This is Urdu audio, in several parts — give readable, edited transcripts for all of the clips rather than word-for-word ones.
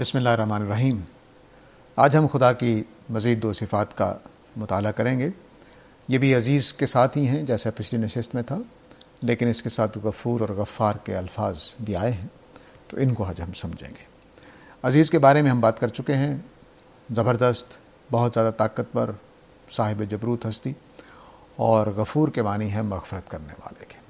بسم اللہ الرحمن الرحیم۔ آج ہم خدا کی مزید دو صفات کا مطالعہ کریں گے۔ یہ بھی عزیز کے ساتھ ہی ہیں جیسا پچھلی نشست میں تھا، لیکن اس کے ساتھ غفور اور غفار کے الفاظ بھی آئے ہیں، تو ان کو آج ہم سمجھیں گے۔ عزیز کے بارے میں ہم بات کر چکے ہیں، زبردست، بہت زیادہ طاقتور، صاحب جبروت ہستی، اور غفور کے معنی ہے مغفرت کرنے والے کے۔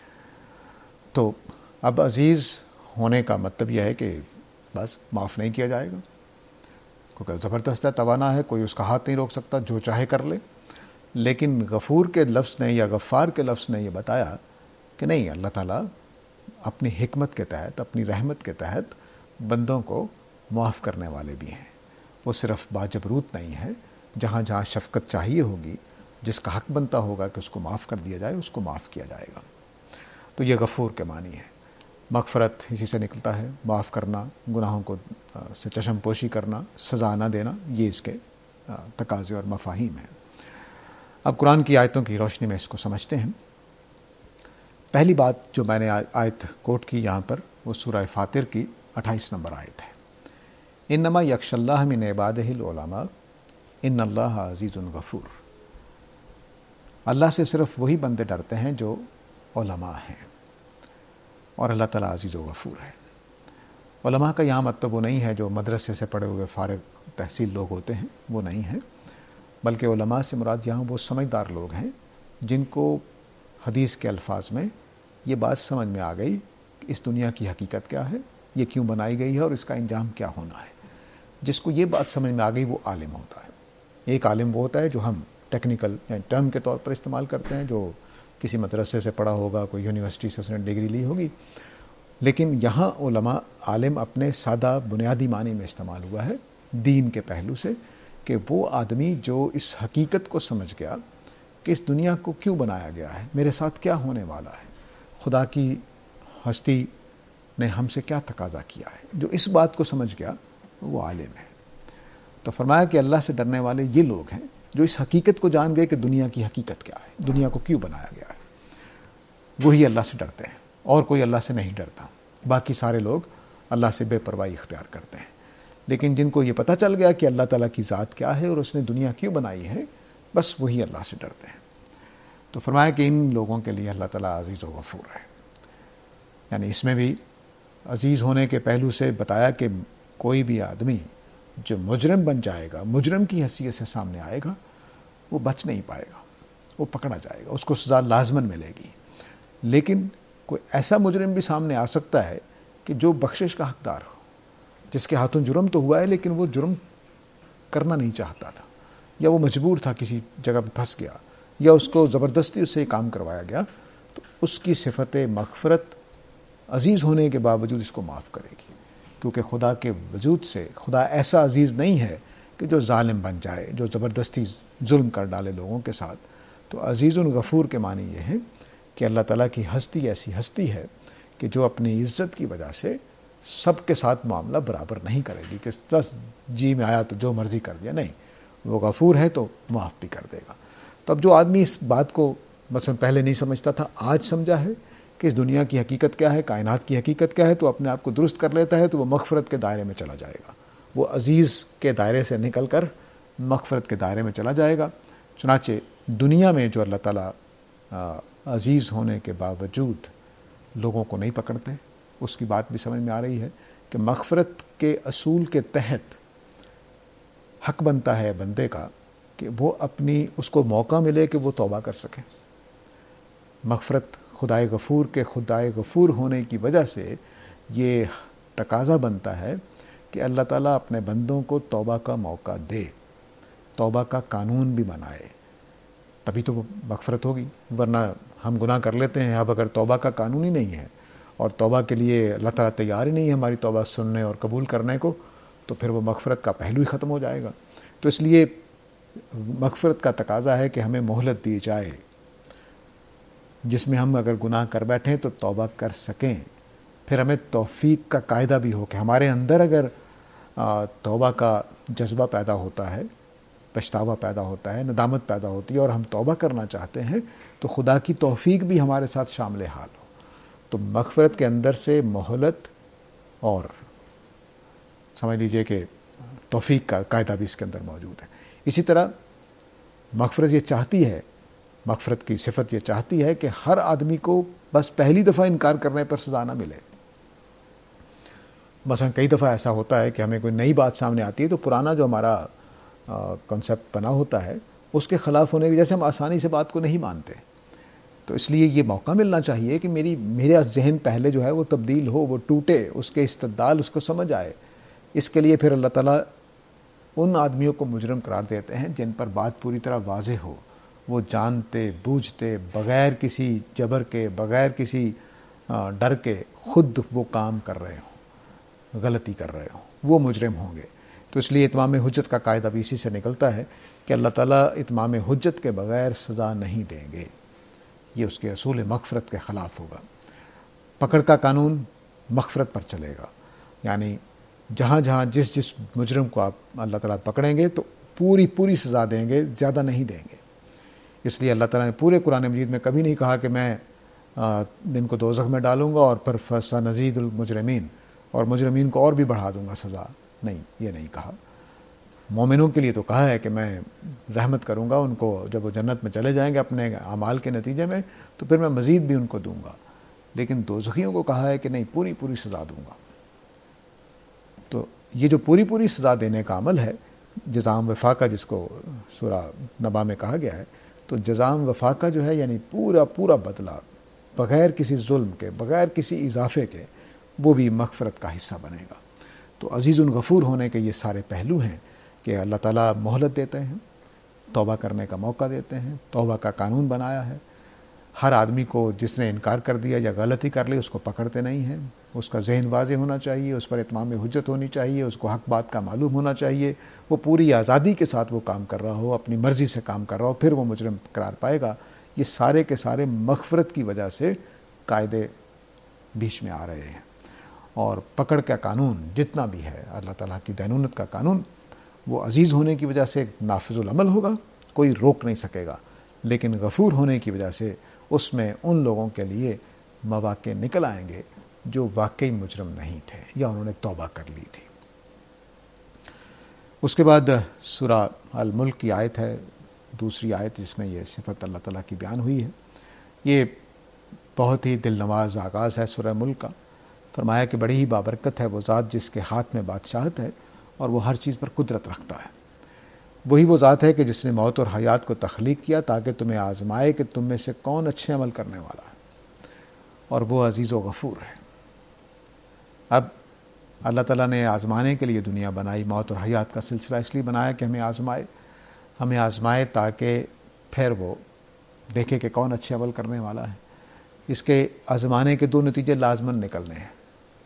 تو اب عزیز ہونے کا مطلب یہ ہے کہ بس معاف نہیں کیا جائے گا، کیونکہ زبردست ہے، توانا ہے، کوئی اس کا ہاتھ نہیں روک سکتا، جو چاہے کر لے۔ لیکن غفور کے لفظ نے یا غفار کے لفظ نے یہ بتایا کہ نہیں، اللہ تعالیٰ اپنی حکمت کے تحت، اپنی رحمت کے تحت بندوں کو معاف کرنے والے بھی ہیں۔ وہ صرف باجبروت نہیں ہے، جہاں جہاں شفقت چاہیے ہوگی، جس کا حق بنتا ہوگا کہ اس کو معاف کر دیا جائے، اس کو معاف کیا جائے گا۔ تو یہ غفور کے معنی ہے۔ مغفرت اسی سے نکلتا ہے، معاف کرنا، گناہوں کو سے چشم پوشی کرنا، سزا نہ دینا، یہ اس کے تقاضے اور مفاہیم ہیں۔ اب قرآن کی آیتوں کی روشنی میں اس کو سمجھتے ہیں۔ پہلی بات جو میں نے آیت کوٹ کی یہاں پر، وہ سورہ فاطر کی 28 نمبر آیت ہے۔ انما یخشی اللہ من عبادہ العلماء ان اللہ عزیز غفور۔ اللہ سے صرف وہی بندے ڈرتے ہیں جو علماء ہیں، اور اللہ تعالیٰ عزیز و غفور ہے۔ علماء کا یہاں مطلب وہ نہیں ہے جو مدرسے سے پڑھے ہوئے فارغ تحصیل لوگ ہوتے ہیں، وہ نہیں ہے، بلکہ علماء سے مراد یہاں وہ سمجھدار لوگ ہیں جن کو حدیث کے الفاظ میں یہ بات سمجھ میں آ گئی کہ اس دنیا کی حقیقت کیا ہے، یہ کیوں بنائی گئی ہے اور اس کا انجام کیا ہونا ہے۔ جس کو یہ بات سمجھ میں آ گئی وہ عالم ہوتا ہے۔ ایک عالم وہ ہوتا ہے جو ہم ٹیکنیکل ٹرم کے طور پر استعمال کرتے ہیں، جو کسی مدرسے سے پڑھا ہوگا، کوئی یونیورسٹی سے اس نے ڈگری لی ہوگی، لیکن یہاں علماء عالم اپنے سادہ بنیادی معنی میں استعمال ہوا ہے دین کے پہلو سے، کہ وہ آدمی جو اس حقیقت کو سمجھ گیا کہ اس دنیا کو کیوں بنایا گیا ہے، میرے ساتھ کیا ہونے والا ہے، خدا کی ہستی نے ہم سے کیا تقاضا کیا ہے، جو اس بات کو سمجھ گیا وہ عالم ہے۔ تو فرمایا کہ اللہ سے ڈرنے والے یہ لوگ ہیں جو اس حقیقت کو جان گئے کہ دنیا کی حقیقت کیا ہے، دنیا کو کیوں بنایا گیا ہے، وہی اللہ سے ڈرتے ہیں، اور کوئی اللہ سے نہیں ڈرتا۔ باقی سارے لوگ اللہ سے بے پرواہی اختیار کرتے ہیں، لیکن جن کو یہ پتہ چل گیا کہ اللہ تعالیٰ کی ذات کیا ہے اور اس نے دنیا کیوں بنائی ہے، بس وہی اللہ سے ڈرتے ہیں۔ تو فرمایا کہ ان لوگوں کے لیے اللہ تعالیٰ عزیز و غفور ہے۔ یعنی اس میں بھی عزیز ہونے کے پہلو سے بتایا کہ کوئی بھی آدمی جو مجرم بن جائے گا، مجرم کی حیثیت سے سامنے آئے گا، وہ بچ نہیں پائے گا، وہ پکڑا جائے گا، اس کو سزا لازماً ملے گی۔ لیکن کوئی ایسا مجرم بھی سامنے آ سکتا ہے کہ جو بخشش کا حقدار ہو، جس کے ہاتھوں جرم تو ہوا ہے لیکن وہ جرم کرنا نہیں چاہتا تھا، یا وہ مجبور تھا، کسی جگہ پہ پھنس گیا، یا اس کو زبردستی اس سے کام کروایا گیا، تو اس کی صفت مغفرت عزیز ہونے کے باوجود اس کو معاف کرے گی، کیونکہ خدا کے وجود سے خدا ایسا عزیز نہیں ہے کہ جو ظالم بن جائے، جو زبردستی ظلم کر ڈالے لوگوں کے ساتھ۔ تو عزیز غفور کے معنی یہ ہے کہ اللہ تعالیٰ کی ہستی ایسی ہستی ہے کہ جو اپنی عزت کی وجہ سے سب کے ساتھ معاملہ برابر نہیں کرے گی کہ بس جی میں آیا تو جو مرضی کر دیا، نہیں، وہ غفور ہے تو معاف بھی کر دے گا۔ تو اب جو آدمی اس بات کو مثلا پہلے نہیں سمجھتا تھا، آج سمجھا ہے کہ اس دنیا کی حقیقت کیا ہے، کائنات کی حقیقت کیا ہے، تو اپنے آپ کو درست کر لیتا ہے، تو وہ مغفرت کے دائرے میں چلا جائے گا، وہ عزیز کے دائرے سے نکل کر مغفرت کے دائرے میں چلا جائے گا۔ چنانچہ دنیا میں جو اللہ تعالیٰ عزیز ہونے کے باوجود لوگوں کو نہیں پکڑتے، اس کی بات بھی سمجھ میں آ رہی ہے کہ مغفرت کے اصول کے تحت حق بنتا ہے بندے کا کہ وہ اپنی اس کو موقع ملے کہ وہ توبہ کر سکے۔ مغفرت خدائے غفور کے خدائے غفور ہونے کی وجہ سے یہ تقاضا بنتا ہے کہ اللہ تعالیٰ اپنے بندوں کو توبہ کا موقع دے، توبہ کا قانون بھی بنائے، تبھی تو وہ مغفرت ہوگی۔ ورنہ ہم گناہ کر لیتے ہیں، اب اگر توبہ کا قانون ہی نہیں ہے اور توبہ کے لیے اللہ تعالیٰ تیار ہی نہیں ہے ہماری توبہ سننے اور قبول کرنے کو، تو پھر وہ مغفرت کا پہلو ہی ختم ہو جائے گا۔ تو اس لیے مغفرت کا تقاضا ہے کہ ہمیں مہلت دی جائے، جس میں ہم اگر گناہ کر بیٹھیں تو توبہ کر سکیں، پھر ہمیں توفیق کا قاعدہ بھی ہو کہ ہمارے اندر اگر توبہ کا جذبہ پیدا ہوتا ہے، پچھتاوا پیدا ہوتا ہے، ندامت پیدا ہوتی ہے اور ہم توبہ کرنا چاہتے ہیں، تو خدا کی توفیق بھی ہمارے ساتھ شامل حال ہو۔ تو مغفرت کے اندر سے مہلت اور سمجھ لیجئے کہ توفیق کا قاعدہ بھی اس کے اندر موجود ہے۔ اسی طرح مغفرت یہ چاہتی ہے، مغفرت کی صفت یہ چاہتی ہے کہ ہر آدمی کو بس پہلی دفعہ انکار کرنے پر سزا نہ ملے۔ مثلا کئی دفعہ ایسا ہوتا ہے کہ ہمیں کوئی نئی بات سامنے آتی ہے تو پرانا جو ہمارا کنسیپٹ بنا ہوتا ہے اس کے خلاف ہونے کی وجہ سے ہم آسانی سے بات کو نہیں مانتے۔ تو اس لیے یہ موقع ملنا چاہیے کہ میرا ذہن پہلے جو ہے وہ تبدیل ہو، وہ ٹوٹے، اس کے استدلال اس کو سمجھ آئے۔ اس کے لیے پھر اللہ تعالیٰ ان آدمیوں کو مجرم قرار دیتے ہیں جن پر بات پوری طرح واضح ہو، وہ جانتے بوجھتے بغیر کسی جبر کے، بغیر کسی ڈر کے خود وہ کام کر رہے ہوں، غلطی کر رہے ہوں، وہ مجرم ہوں گے۔ تو اس لیے اتمام حجت کا قاعدہ بھی اسی سے نکلتا ہے کہ اللہ تعالیٰ اتمام حجت کے بغیر سزا نہیں دیں گے، یہ اس کے اصول مغفرت کے خلاف ہوگا۔ پکڑ کا قانون مغفرت پر چلے گا، یعنی جہاں جہاں جس مجرم کو آپ اللہ تعالیٰ پکڑیں گے تو پوری سزا دیں گے، زیادہ نہیں دیں گے۔ اس لیے اللہ تعالیٰ نے پورے قرآن مجید میں کبھی نہیں کہا کہ میں ان کو دوزخ میں ڈالوں گا اور پھر فَسَنَزِيدُ الْمُجْرِمِينَ، اور مجرمین کو اور بھی بڑھا دوں گا سزا، نہیں، یہ نہیں کہا۔ مومنوں کے لیے تو کہا ہے کہ میں رحمت کروں گا ان کو، جب وہ جنت میں چلے جائیں گے اپنے اعمال کے نتیجے میں تو پھر میں مزید بھی ان کو دوں گا، لیکن دوزخیوں کو کہا ہے کہ نہیں، پوری سزا دوں گا۔ تو یہ جو پوری سزا دینے کا عمل ہے، جزام وفاقہ جس کو سورہ نبا میں کہا گیا ہے، تو جزام وفاقہ جو ہے یعنی پورا بدلہ بغیر کسی ظلم کے، بغیر کسی اضافے کے، وہ بھی مغفرت کا حصہ بنے گا۔ تو عزیز الغفور ہونے کے یہ سارے پہلو ہیں کہ اللہ تعالیٰ مہلت دیتے ہیں، توبہ کرنے کا موقع دیتے ہیں، توبہ کا قانون بنایا ہے۔ ہر آدمی کو جس نے انکار کر دیا یا غلطی کر لی اس کو پکڑتے نہیں ہیں، اس کا ذہن واضح ہونا چاہیے، اس پر اتمام حجت ہونی چاہیے، اس کو حق بات کا معلوم ہونا چاہیے، وہ پوری آزادی کے ساتھ وہ کام کر رہا ہو، اپنی مرضی سے کام کر رہا ہو، پھر وہ مجرم قرار پائے گا۔ یہ سارے کے سارے مغفرت کی وجہ سے قاعدے بیچ میں آ رہے ہیں، اور پکڑ کا قانون جتنا بھی ہے، اللہ تعالیٰ کی دینونت کا قانون، وہ عزیز ہونے کی وجہ سے نافذ العمل ہوگا، کوئی روک نہیں سکے گا، لیکن غفور ہونے کی وجہ سے اس میں ان لوگوں کے لیے مواقع نکل آئیں گے جو واقعی مجرم نہیں تھے یا انہوں نے توبہ کر لی تھی۔ اس کے بعد سورہ الملک کی آیت ہے، دوسری آیت جس میں یہ صفت اللہ تعالیٰ کی بیان ہوئی ہے۔ یہ بہت ہی دل نواز آغاز ہے سورہ ملک کا۔ فرمایا کہ بڑی ہی بابرکت ہے وہ ذات جس کے ہاتھ میں بادشاہت ہے اور وہ ہر چیز پر قدرت رکھتا ہے۔ وہی وہ ذات ہے کہ جس نے موت اور حیات کو تخلیق کیا تاکہ تمہیں آزمائے کہ تم میں سے کون اچھے عمل کرنے والا ہے، اور وہ عزیز و غفور ہے۔ اب اللہ تعالیٰ نے آزمانے کے لیے دنیا بنائی، موت اور حیات کا سلسلہ اس لیے بنایا کہ ہمیں آزمائے تاکہ پھر وہ دیکھے کہ کون اچھے عمل کرنے والا ہے۔ اس کے آزمانے کے دو نتیجے لازماً نکلنے ہیں،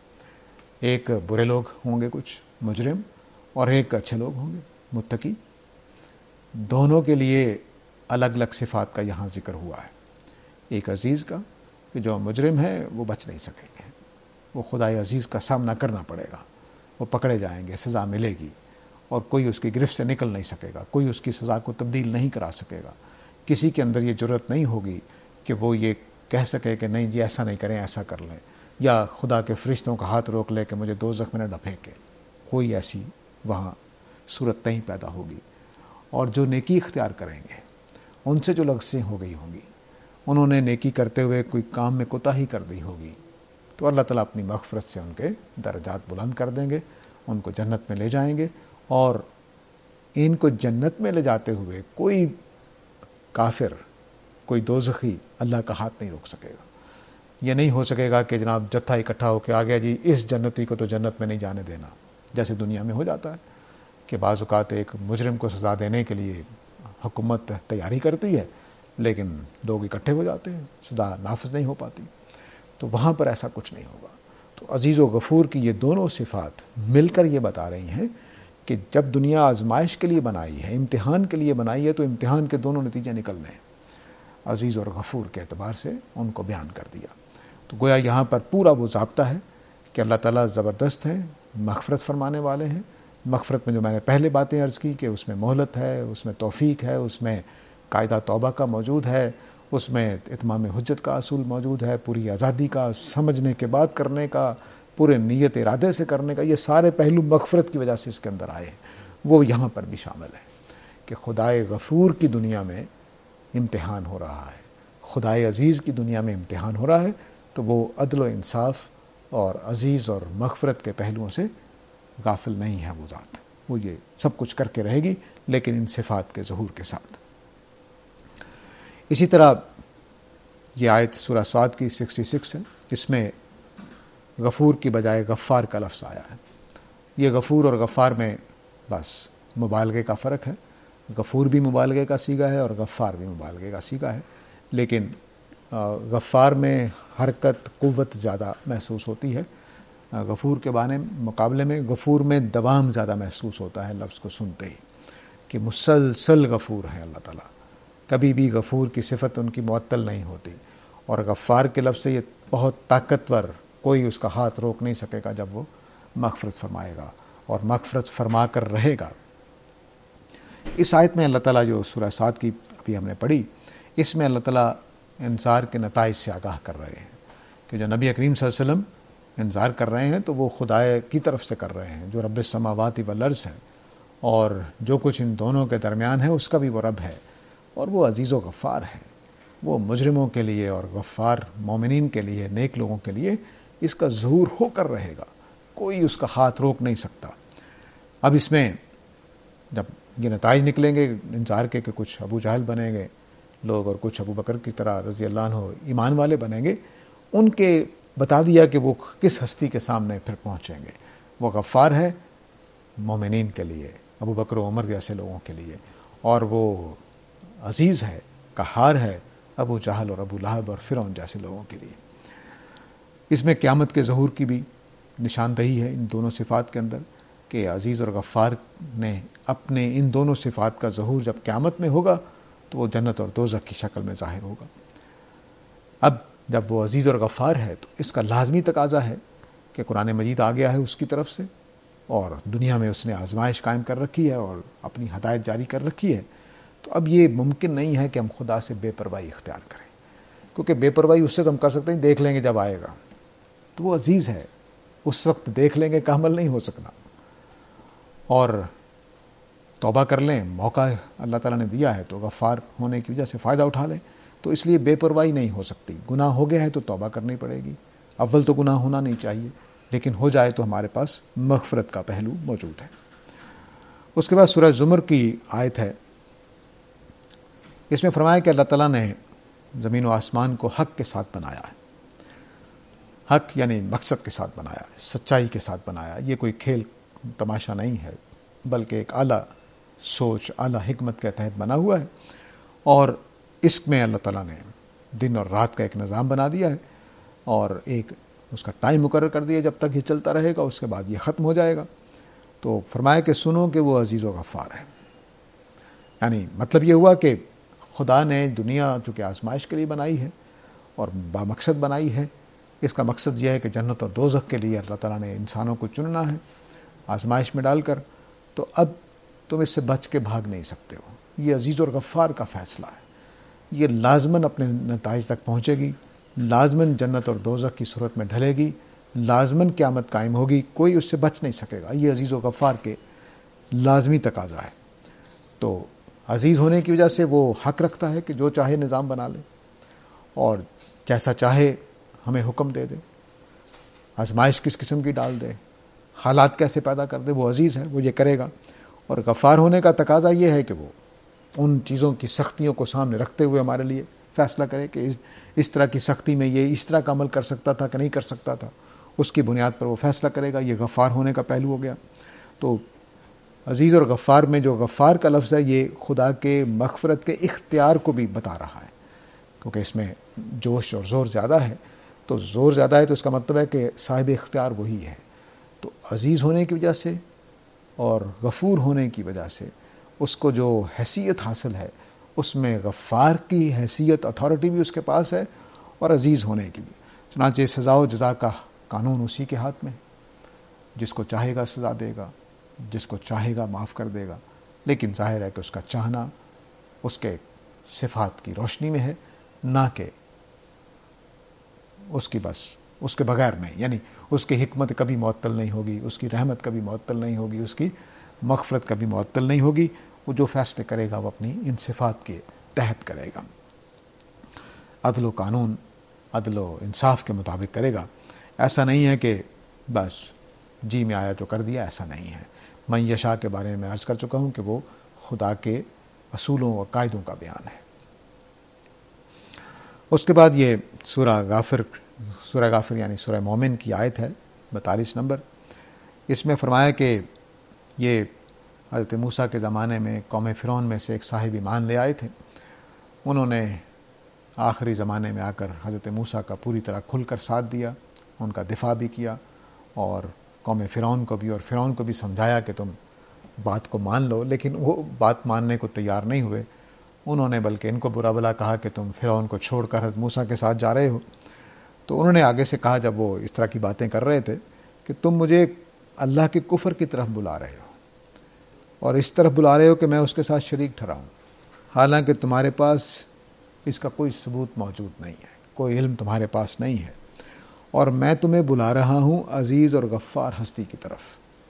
ایک برے لوگ ہوں گے کچھ مجرم، اور ایک اچھے لوگ ہوں گے متقی۔ دونوں کے لیے الگ الگ صفات کا یہاں ذکر ہوا ہے۔ ایک عزیز کا کہ جو مجرم ہے وہ بچ نہیں سکیں گے، وہ خدائے عزیز کا سامنا کرنا پڑے گا، وہ پکڑے جائیں گے، سزا ملے گی، اور کوئی اس کی گرفت سے نکل نہیں سکے گا، کوئی اس کی سزا کو تبدیل نہیں کرا سکے گا۔ کسی کے اندر یہ جرأت نہیں ہوگی کہ وہ یہ کہہ سکے کہ نہیں جی ایسا نہیں کریں، ایسا کر لیں، یا خدا کے فرشتوں کا ہاتھ روک لے کہ مجھے دوزخ میں نہ ڈھپینکے۔ کوئی ایسی وہاں صورت نہیں پیدا ہوگی۔ اور جو نیکی اختیار کریں گے، ان سے جو لغزشیں ہو گئی ہوں گی، انہوں نے نیکی کرتے ہوئے کوئی کام میں کوتاہی کر دی ہوگی، تو اللہ تعالیٰ اپنی مغفرت سے ان کے درجات بلند کر دیں گے، ان کو جنت میں لے جائیں گے، اور ان کو جنت میں لے جاتے ہوئے کوئی کافر، کوئی دوزخی اللہ کا ہاتھ نہیں روک سکے گا۔ یہ نہیں ہو سکے گا کہ جناب جتھا اکٹھا ہو کے آ گیا جی اس جنتی کو تو جنت میں نہیں جانے دینا، جیسے دنیا میں ہو جاتا ہے کہ بعض اوقات ایک مجرم کو سزا دینے کے لیے حکومت تیاری کرتی ہے لیکن لوگ اکٹھے ہو جاتے ہیں، سزا نافذ نہیں ہو پاتی۔ تو وہاں پر ایسا کچھ نہیں ہوگا۔ تو عزیز و غفور کی یہ دونوں صفات مل کر یہ بتا رہی ہیں کہ جب دنیا آزمائش کے لیے بنائی ہے، امتحان کے لیے بنائی ہے، تو امتحان کے دونوں نتیجے نکلنے ہیں۔ عزیز اور غفور کے اعتبار سے ان کو بیان کر دیا۔ تو گویا یہاں پر پورا وہ ضابطہ ہے کہ اللہ تعالیٰ زبردست ہیں، مغفرت فرمانے والے ہیں۔ مغفرت میں جو میں نے پہلے باتیں عرض کی کہ اس میں مہلت ہے، اس میں توفیق ہے، اس میں قاعدہ توبہ کا موجود ہے، اس میں اتمام حجت کا اصول موجود ہے، پوری آزادی کا، سمجھنے کے بعد کرنے کا، پورے نیت ارادے سے کرنے کا، یہ سارے پہلو مغفرت کی وجہ سے اس کے اندر آئے ہیں، وہ یہاں پر بھی شامل ہے کہ خدائے غفور کی دنیا میں امتحان ہو رہا ہے، خدائے عزیز کی دنیا میں امتحان ہو رہا ہے، تو وہ عدل و انصاف اور عزیز اور مغفرت کے پہلوؤں سے غافل نہیں ہے وہ ذات، وہ یہ سب کچھ کر کے رہے گی، لیکن ان صفات کے ظہور کے ساتھ۔ اسی طرح یہ آیت سورہ صاد کی 66 ہے، اس میں غفور کی بجائے غفار کا لفظ آیا ہے۔ یہ غفور اور غفار میں بس مبالغے کا فرق ہے، غفور بھی مبالغے کا صیغہ ہے اور غفار بھی مبالغے کا صیغہ ہے، لیکن غفار میں حرکت، قوت زیادہ محسوس ہوتی ہے، غفور کے مقابلے میں غفور میں دوام زیادہ محسوس ہوتا ہے لفظ کو سنتے ہی، کہ مسلسل غفور ہے اللہ تعالیٰ، کبھی بھی غفور کی صفت ان کی معطل نہیں ہوتی، اور غفار کے لفظ سے یہ بہت طاقتور، کوئی اس کا ہاتھ روک نہیں سکے گا جب وہ مغفرت فرمائے گا اور مغفرت فرما کر رہے گا۔ اس آیت میں اللہ تعالیٰ جو سورہ صاد کی ابھی ہم نے پڑھی، اس میں اللہ تعالیٰ انذار کے نتائج سے آگاہ کر رہے ہیں کہ جو نبی کریم صلی اللہ علیہ وسلم انذار کر رہے ہیں تو وہ خدا کی طرف سے کر رہے ہیں، جو رب السماوات والارض ہے، اور جو کچھ ان دونوں کے درمیان ہے اس کا بھی وہ رب ہے، اور وہ عزیز و غفار ہے، وہ مجرموں کے لیے اور غفار مومنین کے لیے، نیک لوگوں کے لیے اس کا ظہور ہو کر رہے گا، کوئی اس کا ہاتھ روک نہیں سکتا۔ اب اس میں جب یہ نتائج نکلیں گے انذار کے کہ کچھ ابو جہل بنیں گے لوگ اور کچھ ابو بکر کی طرح رضی اللہ عنہ ایمان والے بنیں گے، ان کے بتا دیا کہ وہ کس ہستی کے سامنے پھر پہنچیں گے، وہ غفار ہے مومنین کے لیے، ابو بکر و عمر جیسے لوگوں کے لیے، اور وہ عزیز ہے، قہار ہے ابو جہل اور ابو لہب اور فرعون جیسے لوگوں کے لیے۔ اس میں قیامت کے ظہور کی بھی نشاندہی ہے ان دونوں صفات کے اندر، کہ عزیز اور غفار نے اپنے ان دونوں صفات کا ظہور جب قیامت میں ہوگا تو وہ جنت اور دوزخ کی شکل میں ظاہر ہوگا۔ اب جب وہ عزیز اور غفار ہے تو اس کا لازمی تقاضا ہے کہ قرآن مجید آ گیا ہے اس کی طرف سے، اور دنیا میں اس نے آزمائش قائم کر رکھی ہے اور اپنی ہدایت جاری کر رکھی ہے، تو اب یہ ممکن نہیں ہے کہ ہم خدا سے بے پرواہی اختیار کریں، کیونکہ بے پرواہی اس سے تو ہم کر سکتے ہیں دیکھ لیں گے جب آئے گا، تو وہ عزیز ہے، اس وقت دیکھ لیں گے کا عمل نہیں ہو سکنا، اور توبہ کر لیں، موقع اللہ تعالیٰ نے دیا ہے تو غفار ہونے کی وجہ سے فائدہ اٹھا لیں، تو اس لیے بے پرواہی نہیں ہو سکتی۔ گناہ ہو گیا ہے تو توبہ کرنی پڑے گی، اول تو گناہ ہونا نہیں چاہیے، لیکن ہو جائے تو ہمارے پاس مغفرت کا پہلو موجود ہے۔ اس کے بعد سورہ زمر کی آیت ہے، اس میں فرمایا کہ اللہ تعالیٰ نے زمین و آسمان کو حق کے ساتھ بنایا ہے، حق یعنی مقصد کے ساتھ بنایا ہے، سچائی کے ساتھ بنایا، یہ کوئی کھیل تماشا نہیں ہے، بلکہ ایک اعلیٰ سوچ، اعلیٰ حکمت کے تحت بنا ہوا ہے، اور اس میں اللہ تعالیٰ نے دن اور رات کا ایک نظام بنا دیا ہے، اور ایک اس کا ٹائم مقرر کر دیا، جب تک یہ چلتا رہے گا اس کے بعد یہ ختم ہو جائے گا۔ تو فرمایا کہ سنو کہ وہ عزیز و غفار ہے، یعنی مطلب یہ ہوا کہ خدا نے دنیا چونکہ آزمائش کے لیے بنائی ہے اور بامقصد بنائی ہے، اس کا مقصد یہ ہے کہ جنت اور دوزخ کے لیے اللہ تعالیٰ نے انسانوں کو چننا ہے آزمائش میں ڈال کر، تو اب تم اس سے بچ کے بھاگ نہیں سکتے ہو، یہ عزیز اور غفار کا فیصلہ ہے، یہ لازماً اپنے نتائج تک پہنچے گی، لازماً جنت اور دوزخ کی صورت میں ڈھلے گی، لازماً قیامت قائم ہوگی، کوئی اس سے بچ نہیں سکے گا، یہ عزیز و غفار کے لازمی تقاضا ہے۔ تو عزیز ہونے کی وجہ سے وہ حق رکھتا ہے کہ جو چاہے نظام بنا لے اور جیسا چاہے ہمیں حکم دے دے، آزمائش کس قسم کی ڈال دے، حالات کیسے پیدا کر دے، وہ عزیز ہے، وہ یہ کرے گا۔ اور غفار ہونے کا تقاضا یہ ہے کہ وہ ان چیزوں کی سختیوں کو سامنے رکھتے ہوئے ہمارے لیے فیصلہ کرے کہ اس طرح کی سختی میں یہ اس طرح کا عمل کر سکتا تھا کہ نہیں کر سکتا تھا، اس کی بنیاد پر وہ فیصلہ کرے گا، یہ غفار ہونے کا پہلو ہو گیا۔ تو عزیز اور غفار میں جو غفار کا لفظ ہے یہ خدا کے مغفرت کے اختیار کو بھی بتا رہا ہے، کیونکہ اس میں جوش اور زور زیادہ ہے، تو زور زیادہ ہے تو اس کا مطلب ہے کہ صاحب اختیار وہی ہے۔ تو عزیز ہونے کی وجہ سے اور غفور ہونے کی وجہ سے اس کو جو حیثیت حاصل ہے اس میں غفار کی حیثیت، اتھارٹی بھی اس کے پاس ہے، اور عزیز ہونے کی بھی۔ چنانچہ سزا و جزا کا قانون اسی کے ہاتھ میں، جس کو چاہے گا سزا دے گا، جس کو چاہے گا معاف کر دے گا، لیکن ظاہر ہے کہ اس کا چاہنا اس کے صفات کی روشنی میں ہے، نہ کہ اس کی بس اس کے بغیر نہیں، یعنی اس کی حکمت کبھی معطل نہیں ہوگی، اس کی رحمت کبھی معطل نہیں ہوگی، اس کی مغفرت کبھی معطل نہیں ہوگی. وہ جو فیصلے کرے گا وہ اپنی ان صفات کے تحت کرے گا، عدل و قانون، عدل و انصاف کے مطابق کرے گا. ایسا نہیں ہے کہ بس جی میں آیا تو کر دیا، ایسا نہیں ہے. من یشاء کے بارے میں عرض کر چکا ہوں کہ وہ خدا کے اصولوں اور قاعدوں کا بیان ہے. اس کے بعد یہ سورہ غافر یعنی سورہ مومن کی آیت ہے 42 نمبر. اس میں فرمایا کہ یہ حضرت موسیٰ کے زمانے میں قوم فرعون میں سے ایک صاحب ایمان لے آئے تھے. انہوں نے آخری زمانے میں آ کر حضرت موسیٰ کا پوری طرح کھل کر ساتھ دیا، ان کا دفاع بھی کیا، اور قوم فرعون کو بھی اور فرعون کو بھی سمجھایا کہ تم بات کو مان لو، لیکن وہ بات ماننے کو تیار نہیں ہوئے. انہوں نے بلکہ ان کو برا بلا کہا کہ تم فرعون کو چھوڑ کر حضرت موسیٰ کے ساتھ جا رہے ہو. تو انہوں نے آگے سے کہا جب وہ اس طرح کی باتیں کر رہے تھے کہ تم مجھے اللہ کے کفر کی طرف بلا رہے ہو اور اس طرف بلا رہے ہو کہ میں اس کے ساتھ شریک ٹھہراؤں، حالانکہ تمہارے پاس اس کا کوئی ثبوت موجود نہیں ہے، کوئی علم تمہارے پاس نہیں ہے، اور میں تمہیں بلا رہا ہوں عزیز اور غفار ہستی کی طرف.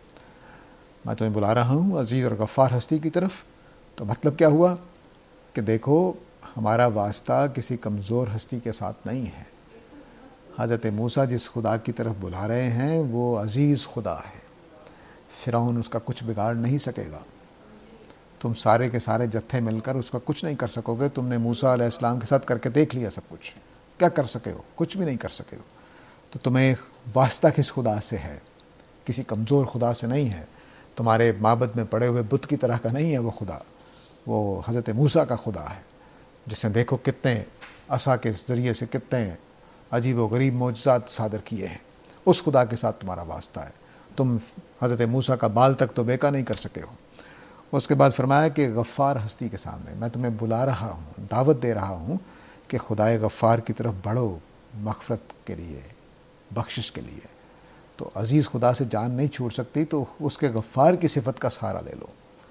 میں تمہیں بلا رہا ہوں عزیز اور غفار ہستی کی طرف. تو مطلب کیا ہوا کہ دیکھو ہمارا واسطہ کسی کمزور ہستی کے ساتھ نہیں ہے. حضرت موسیٰ جس خدا کی طرف بلا رہے ہیں وہ عزیز خدا ہے، فرعون اس کا کچھ بگاڑ نہیں سکے گا. تم سارے کے سارے جتھے مل کر اس کا کچھ نہیں کر سکو گے. تم نے موسیٰ علیہ السلام کے ساتھ کر کے دیکھ لیا سب کچھ، کیا کر سکے ہو؟ کچھ بھی نہیں کر سکے ہو. تو تمہیں واسطہ کس خدا سے ہے؟ کسی کمزور خدا سے نہیں ہے. تمہارے معبد میں پڑے ہوئے بت کی طرح کا نہیں ہے وہ خدا. وہ حضرت موسیٰ کا خدا ہے جس نے دیکھو کتنے عصا کے ذریعے سے کتنے عجیب و غریب معجزات صادر کیے ہیں. اس خدا کے ساتھ تمہارا واسطہ ہے. تم حضرت موسیٰ کا بال تک تو بیکا نہیں کر سکے ہو. اس کے بعد فرمایا کہ غفار ہستی کے سامنے میں تمہیں بلا رہا ہوں، دعوت دے رہا ہوں کہ خدائے غفار کی طرف بڑھو، مغفرت کے لیے، بخشش کے لیے. تو عزیز خدا سے جان نہیں چھوٹ سکتی تو اس کے غفار کی صفت کا سہارا لے لو.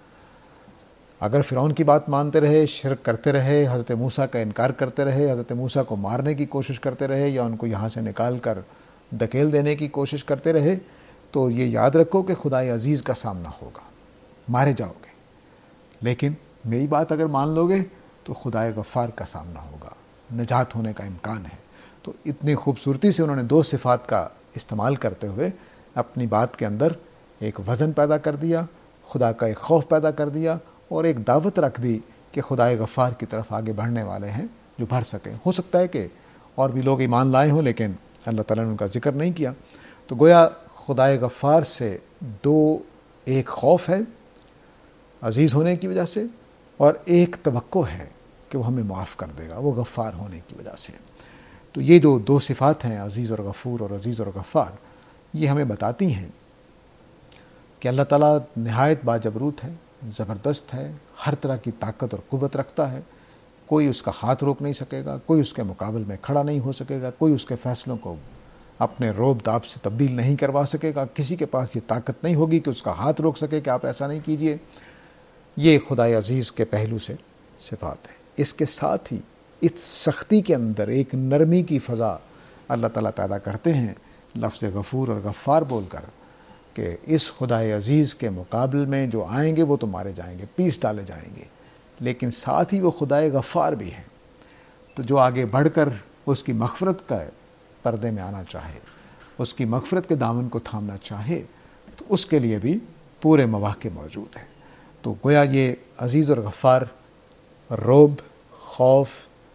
اگر فرعون کی بات مانتے رہے، شرک کرتے رہے، حضرت موسیٰ کا انکار کرتے رہے، حضرت موسیٰ کو مارنے کی کوشش کرتے رہے یا ان کو یہاں سے نکال کر دھکیل دینے کی کوشش کرتے رہے، تو یہ یاد رکھو کہ خدائے عزیز کا سامنا ہوگا، مارے جاؤ گے. لیکن میری بات اگر مان لو گے تو خدائے غفار کا سامنا ہوگا، نجات ہونے کا امکان ہے. تو اتنی خوبصورتی سے انہوں نے دو صفات کا استعمال کرتے ہوئے اپنی بات کے اندر ایک وزن پیدا کر دیا، خدا کا ایک خوف پیدا کر دیا، اور ایک دعوت رکھ دی کہ خدائے غفار کی طرف آگے بڑھنے والے ہیں جو بڑھ سکیں. ہو سکتا ہے کہ اور بھی لوگ ایمان لائے ہوں لیکن اللہ تعالیٰ نے ان کا ذکر نہیں کیا. تو گویا خدائے غفار سے دو، ایک خوف ہے عزیز ہونے کی وجہ سے، اور ایک توقع ہے کہ وہ ہمیں معاف کر دے گا، وہ غفار ہونے کی وجہ سے. تو یہ جو دو صفات ہیں عزیز اور غفور اور عزیز اور غفار، یہ ہمیں بتاتی ہیں کہ اللہ تعالیٰ نہایت باجبروت ہے، زبردست ہے، ہر طرح کی طاقت اور قوت رکھتا ہے. کوئی اس کا ہاتھ روک نہیں سکے گا، کوئی اس کے مقابل میں کھڑا نہیں ہو سکے گا، کوئی اس کے فیصلوں کو اپنے روب داب سے تبدیل نہیں کروا سکے گا. کسی کے پاس یہ طاقت نہیں ہوگی کہ اس کا ہاتھ روک سکے کہ آپ ایسا نہیں کیجئے. یہ خدائے عزیز کے پہلو سے صفات ہے. اس کے ساتھ ہی اس سختی کے اندر ایک نرمی کی فضا اللہ تعالیٰ پیدا کرتے ہیں لفظ غفور اور غفار بول کر، کہ اس خدائے عزیز کے مقابل میں جو آئیں گے وہ تو مارے جائیں گے، پیس ڈالے جائیں گے، لیکن ساتھ ہی وہ خدائے غفار بھی ہیں. تو جو آگے بڑھ کر اس کی مغفرت کا پردے میں آنا چاہے، اس کی مغفرت کے دامن کو تھامنا چاہے، تو اس کے لیے بھی پورے مواقع موجود ہیں. تو گویا یہ عزیز اور غفار رعب، خوف،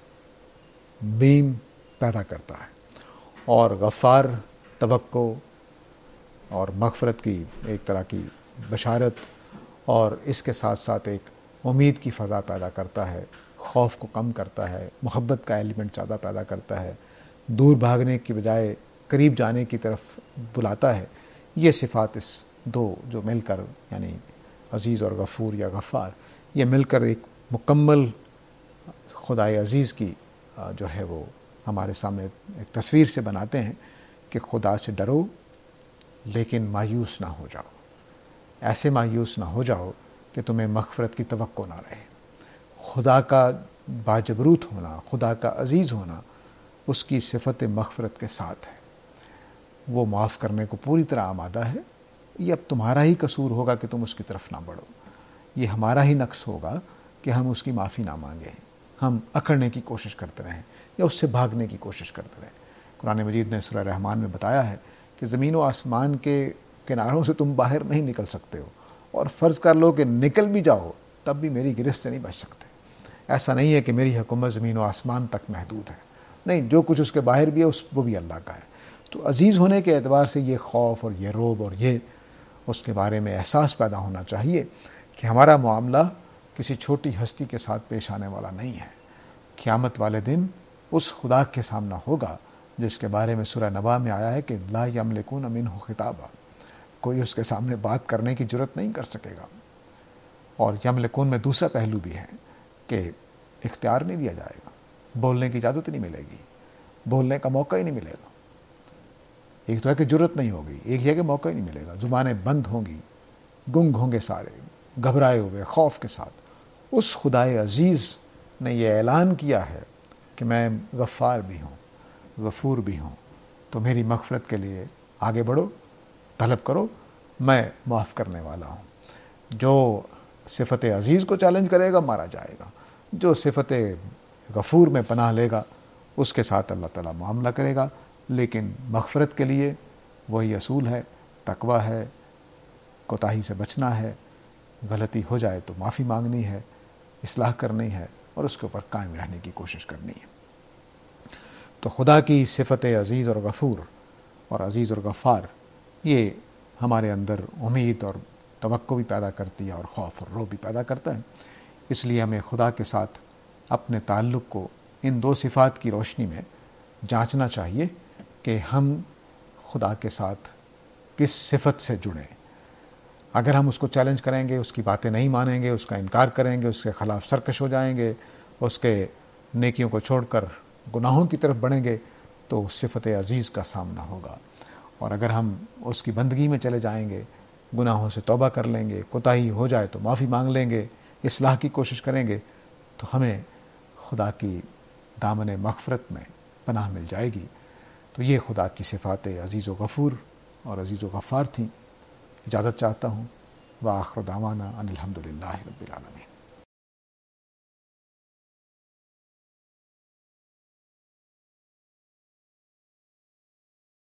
بیم پیدا کرتا ہے، اور غفار توقع اور مغفرت کی ایک طرح کی بشارت، اور اس کے ساتھ ساتھ ایک امید کی فضا پیدا کرتا ہے، خوف کو کم کرتا ہے، محبت کا ایلیمنٹ زیادہ پیدا کرتا ہے، دور بھاگنے کی بجائے قریب جانے کی طرف بلاتا ہے. یہ صفات اس دو جو مل کر یعنی عزیز اور غفور یا غفار، یہ مل کر ایک مکمل خدائے عزیز کی جو ہے وہ ہمارے سامنے ایک تصویر سے بناتے ہیں کہ خدا سے ڈرو لیکن مایوس نہ ہو جاؤ. ایسے مایوس نہ ہو جاؤ کہ تمہیں مغفرت کی توقع نہ رہے. خدا کا باجبروت ہونا، خدا کا عزیز ہونا، اس کی صفت مغفرت کے ساتھ ہے. وہ معاف کرنے کو پوری طرح آمادہ ہے. یہ اب تمہارا ہی قصور ہوگا کہ تم اس کی طرف نہ بڑھو. یہ ہمارا ہی نقص ہوگا کہ ہم اس کی معافی نہ مانگیں, ہم اکڑنے کی کوشش کرتے رہیں یا اس سے بھاگنے کی کوشش کرتے رہیں. قرآن مجید نے سورہ رحمان میں بتایا ہے کہ زمین و آسمان کے کناروں سے تم باہر نہیں نکل سکتے ہو, اور فرض کر لو کہ نکل بھی جاؤ تب بھی میری گرفت سے نہیں بچ سکتے. ایسا نہیں ہے کہ میری حکومت زمین و آسمان تک محدود ہے, نہیں, جو کچھ اس کے باہر بھی ہے وہ بھی اللہ کا ہے. تو عزیز ہونے کے اعتبار سے یہ خوف اور یہ رعب اور یہ اس کے بارے میں احساس پیدا ہونا چاہیے کہ ہمارا معاملہ کسی چھوٹی ہستی کے ساتھ پیش آنے والا نہیں ہے. قیامت والے دن اس خدا کے سامنا ہوگا جس کے بارے میں سورہ نبا میں آیا ہے کہ لا یملکون منہ خطابا, کوئی اس کے سامنے بات کرنے کی جرت نہیں کر سکے گا. اور یملکون میں دوسرا پہلو بھی ہے کہ اختیار نہیں دیا جائے گا, بولنے کی اجازت نہیں ملے گی, بولنے کا موقع ہی نہیں ملے گا. ایک تو ہے کہ جرت نہیں ہوگی, ایک یہ کہ موقع ہی نہیں ملے گا. زبانیں بند ہوں گی, گنگ ہوں گے سارے, گھبرائے ہوئے خوف کے ساتھ. اس خدائے عزیز نے یہ اعلان کیا ہے کہ میں غفار بھی ہوں, غفور بھی ہوں, تو میری مغفرت کے لیے آگے بڑھو, طلب کرو, میں معاف کرنے والا ہوں. جو صفت عزیز کو چیلنج کرے گا مارا جائے گا, جو صفت غفور میں پناہ لے گا اس کے ساتھ اللہ تعالیٰ معاملہ کرے گا. لیکن مغفرت کے لیے وہی اصول ہے, تقویٰ ہے, کوتاہی سے بچنا ہے, غلطی ہو جائے تو معافی مانگنی ہے, اصلاح کرنی ہے اور اس کے اوپر قائم رہنے کی کوشش کرنی ہے. تو خدا کی صفت عزیز اور غفور اور عزیز اور غفار یہ ہمارے اندر امید اور توقع بھی پیدا کرتی ہے اور خوف اور رعب بھی پیدا کرتا ہے. اس لیے ہمیں خدا کے ساتھ اپنے تعلق کو ان دو صفات کی روشنی میں جانچنا چاہیے کہ ہم خدا کے ساتھ کس صفت سے جڑیں. اگر ہم اس کو چیلنج کریں گے, اس کی باتیں نہیں مانیں گے, اس کا انکار کریں گے, اس کے خلاف سرکش ہو جائیں گے, اس کے نیکیوں کو چھوڑ کر گناہوں کی طرف بڑھیں گے, تو صفت عزیز کا سامنا ہوگا. اور اگر ہم اس کی بندگی میں چلے جائیں گے, گناہوں سے توبہ کر لیں گے, کوتاہی ہو جائے تو معافی مانگ لیں گے, اصلاح کی کوشش کریں گے, تو ہمیں خدا کی دامن مغفرت میں پناہ مل جائے گی. تو یہ خدا کی صفات عزیز و غفور اور عزیز و غفار تھیں. اجازت چاہتا ہوں. وآخر دعوانا ان الحمدللہ رب العالمین.